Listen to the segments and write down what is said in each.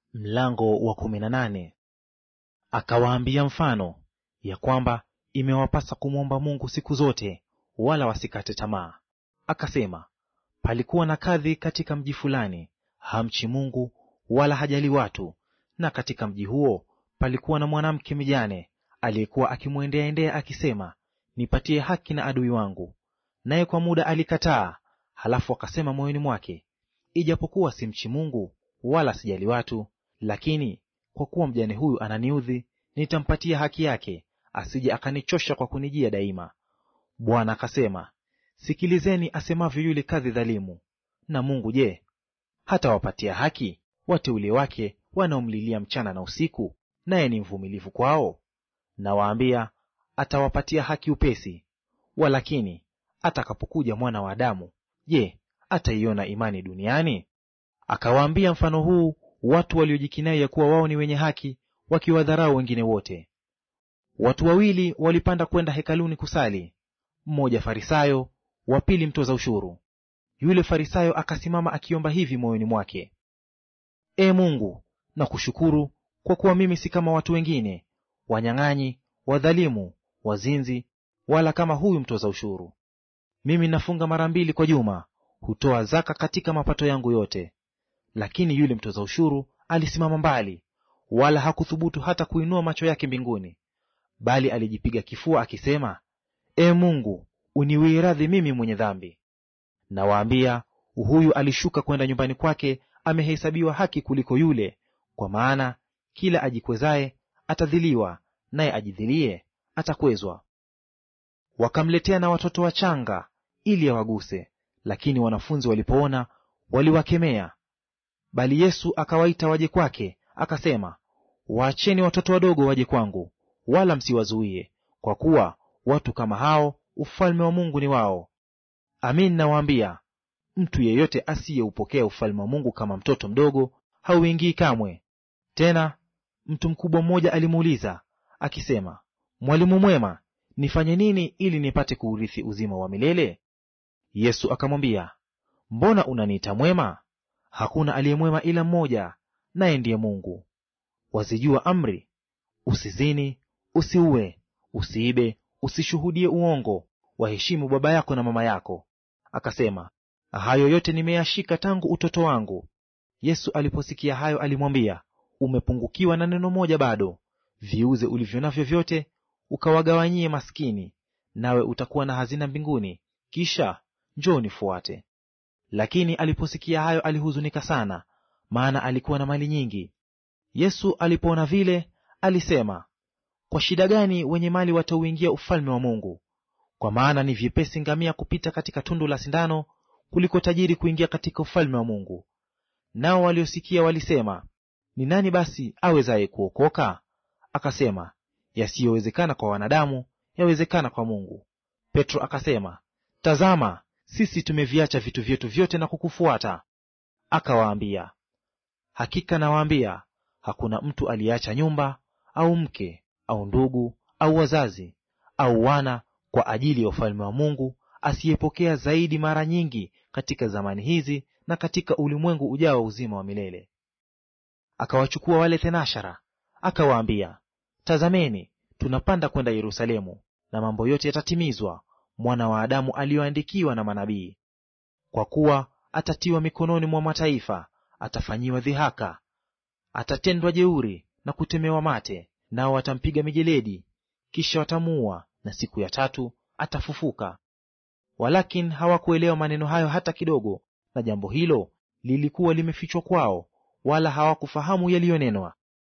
Mlango wa 18. Akawaambia mfano ya kwamba imewapasa kumwomba Mungu siku zote, wala wasikate tamaa. Akasema, palikuwa na kadhi katika mji fulani, hamchi Mungu wala hajali watu. Na katika mji huo palikuwa na mwanamke mjane aliyekuwa akimwendea akisema, nipatie haki na adui wangu. Naye kwa muda alikataa. Halafu akasema moyoni mwake, ijapokuwa simchi Mungu wala sijali watu, lakini kwa kuwa mjane huyu ananiudhi, nitampatia haki yake, asije akanichosha kwa kunijia daima. Bwana akasema, sikilizeni asemavyo yule kadhi dhalimu. Na Mungu je, hatawapatia haki wateule wake wanaomlilia mchana na usiku, naye ni mvumilivu kwao? Nawaambia, atawapatia haki upesi. Walakini atakapokuja Mwana wa Adamu, je, ataiona imani duniani? Akawaambia mfano huu watu waliojikinai ya kuwa wao ni wenye haki, wakiwadharau wengine wote. Watu wawili walipanda kwenda hekaluni kusali, mmoja Farisayo, wa pili mtoza ushuru. Yule Farisayo akasimama akiomba hivi moyoni mwake, Ee Mungu, nakushukuru kwa kuwa mimi si kama watu wengine, wanyang'anyi, wadhalimu, wazinzi, wala kama huyu mtoza ushuru. Mimi nafunga mara 2 kwa juma, hutoa zaka katika mapato yangu yote. Lakini yule mtoza ushuru alisimama mbali, wala hakuthubutu hata kuinua macho yake mbinguni, bali alijipiga kifua akisema, Ee Mungu, uniwie radhi mimi mwenye dhambi. Nawaambia, huyu alishuka kwenda nyumbani kwake amehesabiwa haki kuliko yule, kwa maana kila ajikwezaye atadhiliwa, naye ajidhilie atakwezwa. Wakamletea na watoto wachanga ili awaguse, lakini wanafunzi walipoona waliwakemea. Bali Yesu akawaita waje kwake, akasema, waacheni watoto wadogo waje kwangu, wala msiwazuie, kwa kuwa watu kama hao ufalme wa Mungu ni wao. Amin nawaambia, mtu yeyote asiyeupokea ufalme wa Mungu kama mtoto mdogo hauingii kamwe. Tena mtu mkubwa mmoja alimuuliza akisema, Mwalimu mwema, nifanye nini ili nipate kuurithi uzima wa milele? Yesu akamwambia, mbona unaniita mwema? Hakuna aliye mwema ila mmoja, naye ndiye Mungu. Wazijua amri: usizini, usiue, usiibe, usishuhudie uongo, waheshimu baba yako na mama yako. Akasema, hayo yote nimeyashika tangu utoto wangu. Yesu aliposikia hayo alimwambia, umepungukiwa na neno moja bado. Viuze ulivyo navyo vyote, ukawagawanyie maskini, nawe utakuwa na hazina mbinguni, kisha njoo nifuate. Lakini aliposikia hayo alihuzunika sana, maana alikuwa na mali nyingi. Yesu alipoona vile, alisema, kwa shida gani wenye mali watauingia ufalme wa Mungu? Kwa maana ni vyepesi ngamia kupita katika tundu la sindano kuliko tajiri kuingia katika ufalme wa Mungu. Nao waliosikia walisema, ni nani basi awezaye kuokoka? Akasema, yasiyowezekana kwa wanadamu yawezekana kwa Mungu. Petro akasema, tazama, sisi tumeviacha vitu vyetu vyote na kukufuata. Akawaambia, hakika nawaambia, hakuna mtu aliyeacha nyumba au mke au ndugu au wazazi au wana kwa ajili ya ufalme wa Mungu asiyepokea zaidi mara nyingi katika zamani hizi na katika ulimwengu ujao uzima wa milele. Akawachukua wale 12, akawaambia, tazameni, tunapanda kwenda Yerusalemu, na mambo yote yatatimizwa Mwana wa Adamu aliyoandikiwa na manabii. Kwa kuwa atatiwa mikononi mwa mataifa, atafanyiwa dhihaka, atatendwa jeuri na kutemewa mate, nao watampiga mijeledi, kisha watamuua, na siku ya 3 atafufuka. Walakini hawakuelewa maneno hayo hata kidogo, na jambo hilo lilikuwa limefichwa kwao, wala hawakufahamu yaliyonenwa.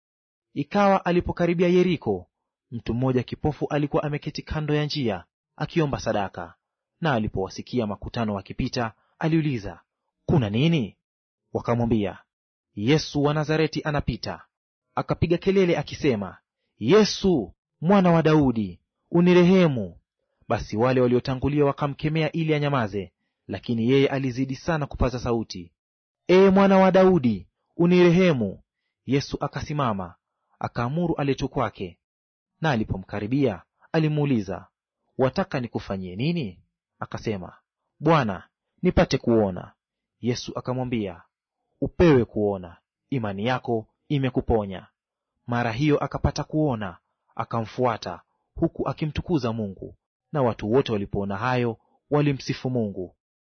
Ikawa alipokaribia Yeriko, mtu mmoja kipofu alikuwa ameketi kando ya njia akiomba sadaka. Na alipowasikia makutano wakipita, aliuliza, kuna nini? Wakamwambia, Yesu wa Nazareti anapita. Akapiga kelele akisema, Yesu, mwana wa Daudi, unirehemu. Basi wale waliotangulia wakamkemea ili anyamaze, lakini yeye alizidi sana kupaza sauti, Ee mwana wa Daudi, unirehemu. Yesu akasimama, akaamuru aletwe kwake. Na alipomkaribia alimuuliza, wataka nikufanyie nini? Akasema, Bwana, nipate kuona. Yesu akamwambia, upewe kuona, imani yako imekuponya. Mara hiyo akapata kuona, akamfuata, huku akimtukuza Mungu. Na watu wote walipoona hayo walimsifu Mungu.